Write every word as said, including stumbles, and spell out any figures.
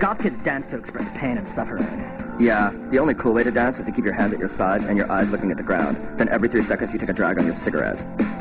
Goth kids dance to express pain and suffering. Yeah, the only cool way to dance is to keep your hands at your side and your eyes looking at the ground. Then every three seconds you take a drag on your cigarette.